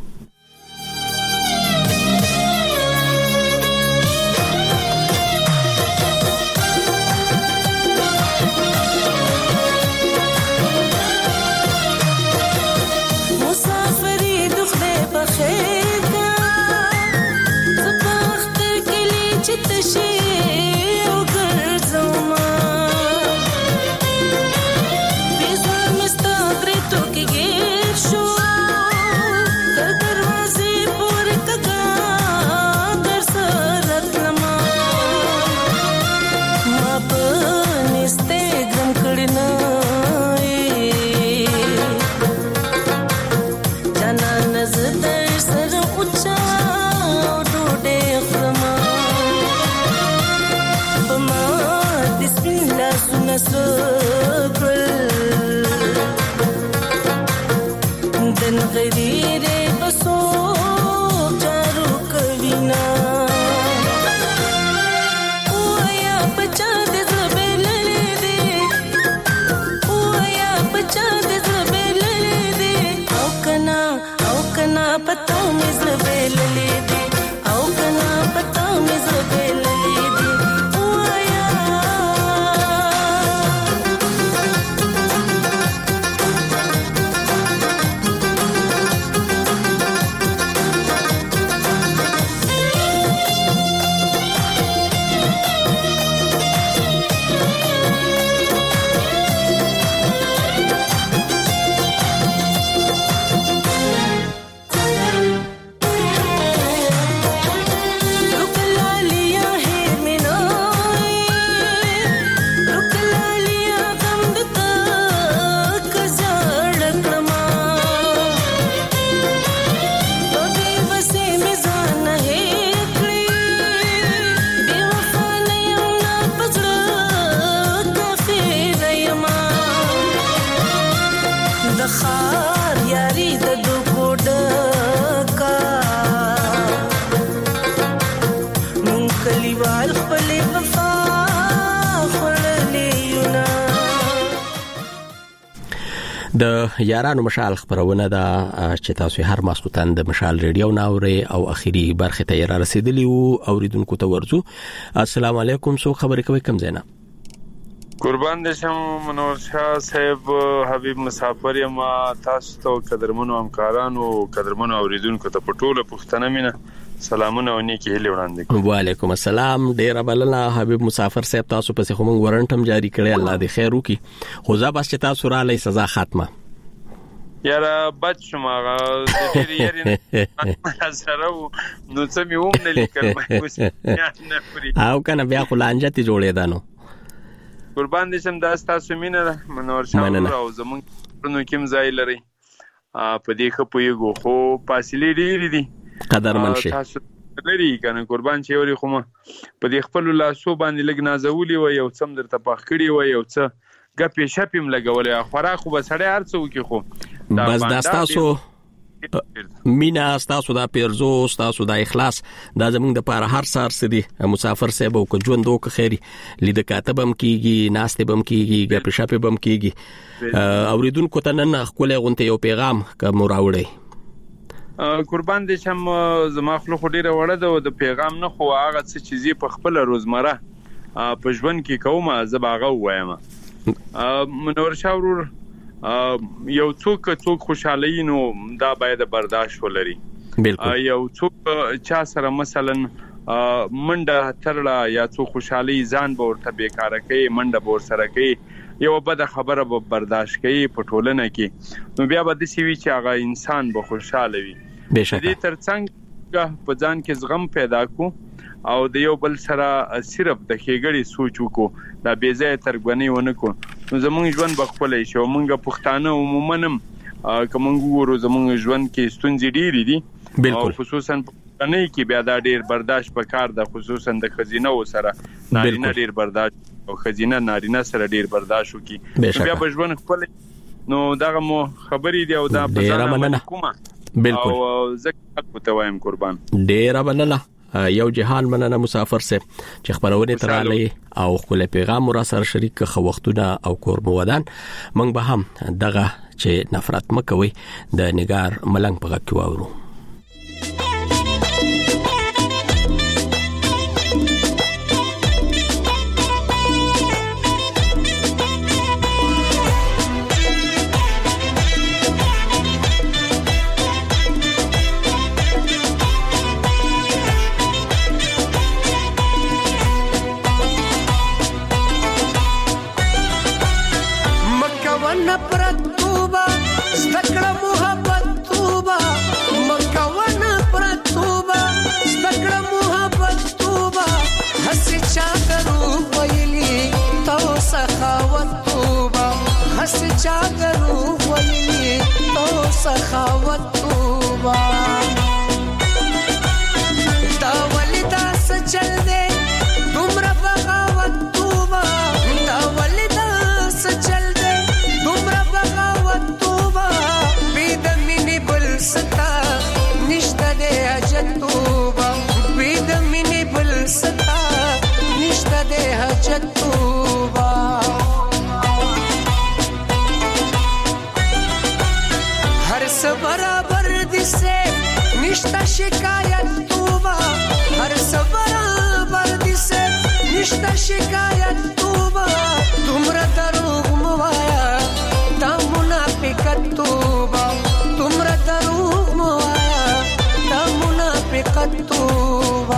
د یارانو مشال خبرونه دا چې تاسو هر ماسوتان د مشال ریډیو ناوري او اخیری برخه ته را رسیدلی او اوریدونکو ته ورزو. السلام علیکم، سو خبرې کوي کم زینا؟ قربان دې شم منور شاه صاحب، حبیب مسافر یم. تاسو ته قدرمنو همکارانو قدرمنو اوریدونکو ته پټوله پښتنه مینه سلامونه او نیکی هیله وړاندې کوم. وعلیکم السلام. ډیر بلنه حبیب مسافر صاحب، تاسو پسې کوم ورنټم جاری کړی، الله دې خیر وکړي. خو ځا بس چې تاسو را لې سزا ختمه. یاره بچ شم هغه د ډېر یاري سره نو څه مې هم نه لیکل مې اوس نه پوری او کنه بیا خو لانجه تی جوړېدا نو قربان دې شم دا تاسو مینه ده منور شاه او زمون نو کوم ځای لري په دې خپويګو خو فاصله ډېری دي قدر منشي تاسو لري کنه قربان چې اوري خو ما په دې خپل لاسو باندې لګ نازولي و یو څم درته پخ کړی و یو څه ګپې شپم لګولې خوراک خو به سړی هرڅو کې خو بس دا تاسو مینا تاسو دا پیرزو تاسو دا اخلاص دا زمونږ د پاره هر سار سدي مسافر صاحب او ژوند وک خيري لید کاتبم کیږي ناستې بم کیږي ګپې شپې بم کیږي اوریدونکو ته نن خپل غونته یو پیغام کوم راوړی قربان دې شم زما خپل خډيره وړه ده د پیغام نه خو هغه څه چیزې په خپل روزمره په ژوند کې کومه زباغه وایم منور شاورور یو څوک څوک خوشالۍ نو دا باید برداشت ولري بالکل یو څوک چا سره مثلا منډه ترلا یا څوک خوشالۍ ځان به ورته بیکاره کوي منډه به سره کوي یو بد خبره به برداشت کوي په ټولنه کې نو بیا به د سیوی چې هغه انسان به خوشاله وي دې ترڅنګ په ځان کې زغم پیدا کو او د یو بل سره صرف د خېګړې سوچ وکړو دا بې ځای ترګونی ونه کو نو زموږ ژوند بخپلې شو مونږ پښتانه عموما کوم ګورو زموږ ژوند کې ستونزې ډېرې دي بالکل خصوصا نه کې بیا دا ډېر برداشت وکړ د خصوصا د خزینه و سره نارینه ډېر برداشت او خزینه نارینه سره ډېر برداشت وکي بیا په ژوند خپل نو دغه مو خبرې دی او دا په ځان کومه بالکل او زکه په وایم قربان ډېر مننه یو جهان مننه مسافر سه چې خبرونه تراله او خپل پیغام را سره شریک خو وختونه او کوربه ودان موږ به هم دغه چې نفرت مکوي د نگار ملنګ په غو اورو چاګرو وایي او سخاوت توبه دا ولدا سچل دے تمرا بغاوت توبه دا ولدا سچل دے تمرا بغاوت توبه بيد مني بل ستا نشته دے حاجت توبه بيد مني بل ستا نشته دے حاجت توبه برابر दिसे निष्ठा शिकायत तूबा हर सब बराबर दिसे निष्ठा शिकायत तूबा तुमरा दरूग मवाया ता मुनाफिकत तूबा तुमरा दरूग मवाया ता मुनाफिकत तूबा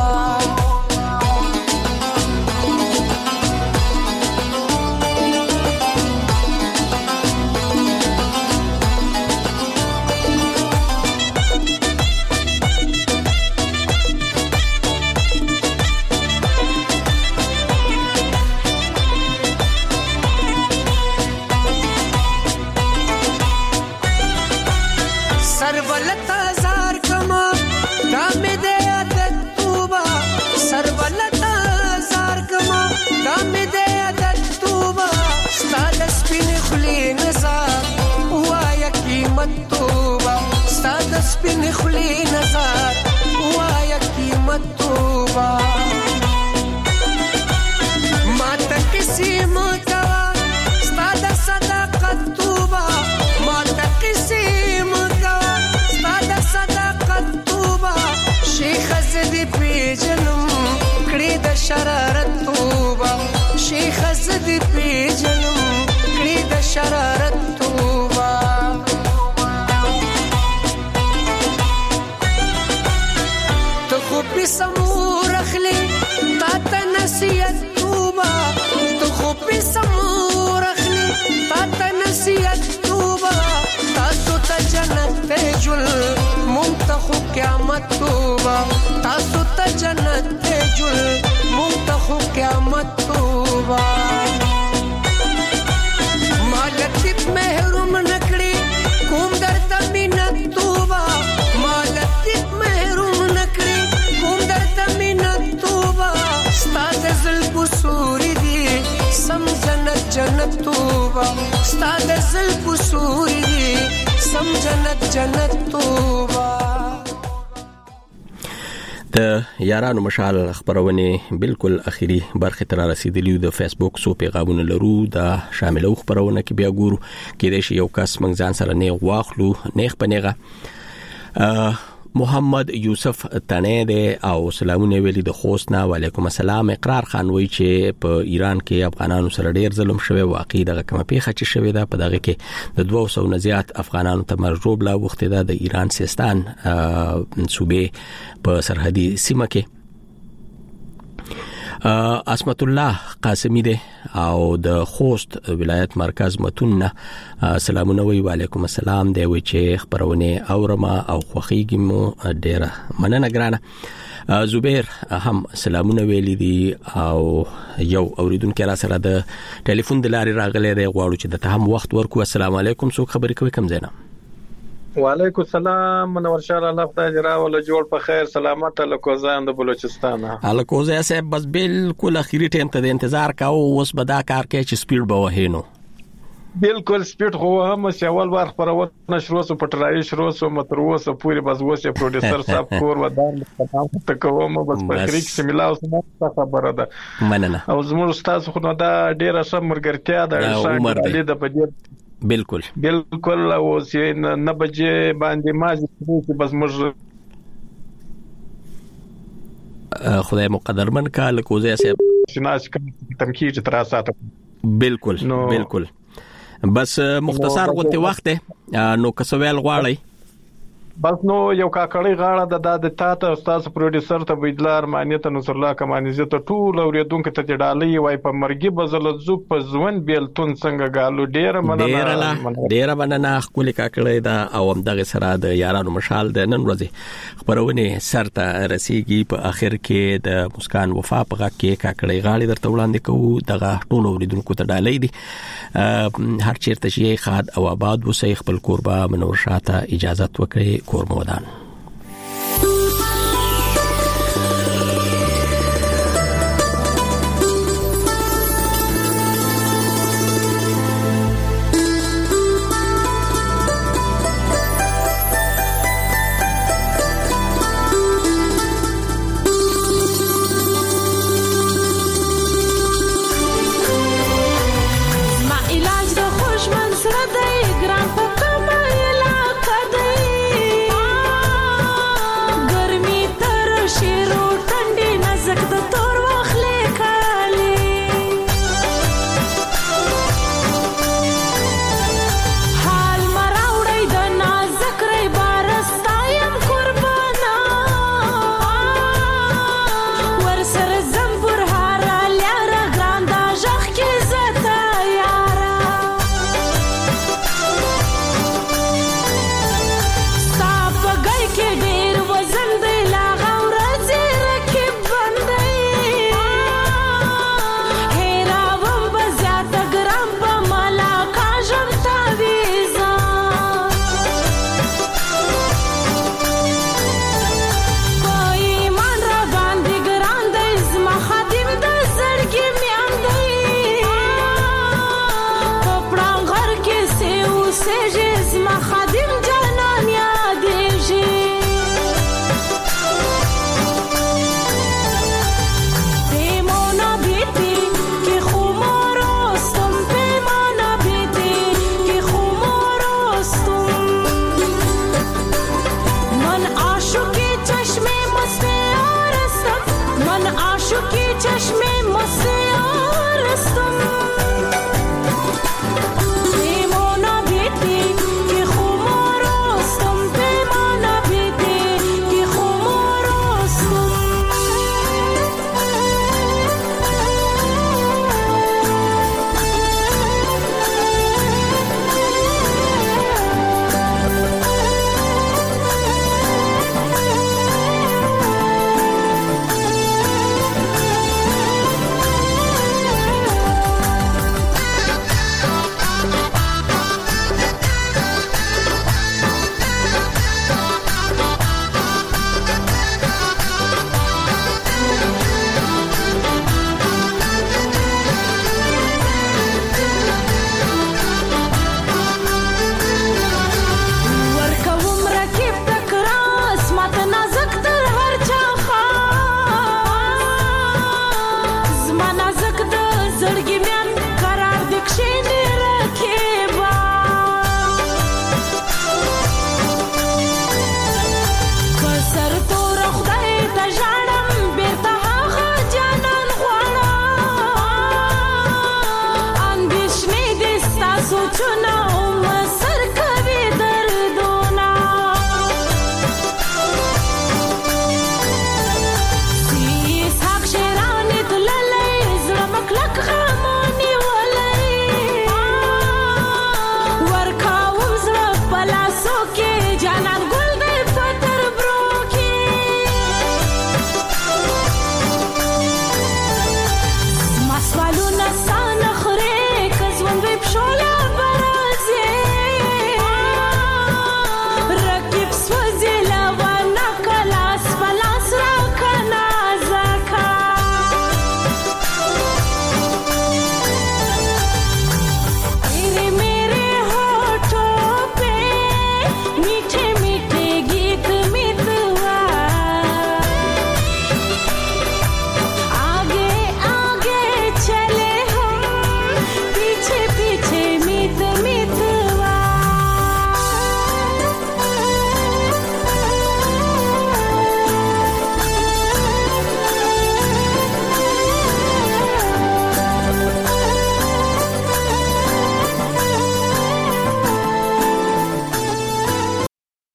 سپین خلی نظر وایا قیمت توبا ما تا کسی مکوا ستا صداقت توبا ما تا کسی مکوا ستا صداقت توبا شیخ زدی پی جنم کړي د شرارت توبا شیخ زدی پی جنم کړي د شرارت توبا سمور اخلي تا ته نصیحت توبه تو خو په سمور اخلي تا ته نصیحت توبه تاسو ته قیامت توبه تاسو ته جنت ته جل مونږ ته خو قیامت توبه مالک محروم نکړي کوم درته مینت توبه مالک محروم نکړي کوم درته مینت توبه ستاسو زلف سوري دي سم جنت جنت توبه ستاسو زلف سوري دي سم جنت جنت توبه. د یارانو مشال خبرونه بالکل اخیری برخه تر رسیدلی د فیسبوک سو پیغامونه لرو د شامل خبرونه کې بیا ګورو کې د یو کس منځ ځان سره نه واخلو نیغ پنیغه محمد یوسف تنه ده او سلامونه ویلي د خوستنا وعلیکم السلام. اقرار خان وی چې په ایران کې افغانانو سره ډیر ظلم شوی واقعي دغه کومه پیښه چې شوی ده په دغه کې د دوه سوو نه زیات افغانانو ته مرجوب لا وخت ده د ایران سیستان صوبې په سرحدي سیمه کې. اسمت الله قاسمی ده او د خوست ولایت مرکز متون سلامونه وی وعلیکم السلام دی وی چې خبرونه اورما او خوخیږم ډیره مننه ګرانه. زبیر هم سلامونه ویلي دي او یو اوریدونکو را سره د ټلیفون د لارې راغلی دی غواړو چې د ته هم وخت ورکو. السلام علیکم څوک خبرې کوي کوم ځای نه؟ وعلیکم السلام منور شاه الله خدای جرا ولا جوړ په خیر سلامت الکوزان د بلوچستان. الکوزا صاحب بس بالکل اخیری ټیم ته د انتظار کاوه اوس به دا کار کوي چې سپیډ به وهینو. بالکل سپیډ خو هم چې اول بار خبرونه شروع سو پټرای شروع سو متروسه پوری بس وسه پروډوسر صاحب کور ودان ته کوم بس په خریک چې ملاو سم خبره ده مننه او زموږ استاد خو نو دا ډیره سم مرګرتیا ده شاګرد د بدیت بالکل بالکل او چې نه بجې باندې ماځي چې بس موږ خدای مقدرمن کال کوزه صاحب شناش تمکیج تراسات بالکل بالکل بس مختصر غوته وخت نو کسویل غواړي بس نو یو کاکړی غاړه د د تاسو استاد پروډوسر ته بيدلار مانیت نصر الله کمانیزه ته ټول اوریدونکو ته ډالۍ وای په مرګي بزل زو په ځوان بیلتون څنګه غالو ډیر مننه ډیر مننه خپل کاکړی دا او هم دغه سره د یارانو مشال د نن ورځې خبرونه سرته رسیدي په اخر کې د مسکان وفا په غا کې کاکړی غاړي درته وړاندې کوو دغه ټول اوریدونکو ته ډالۍ دي هر چیرته شي خاد او آباد وسې خپل قربا منور شاته اجازه وکړي کورمودان. چشم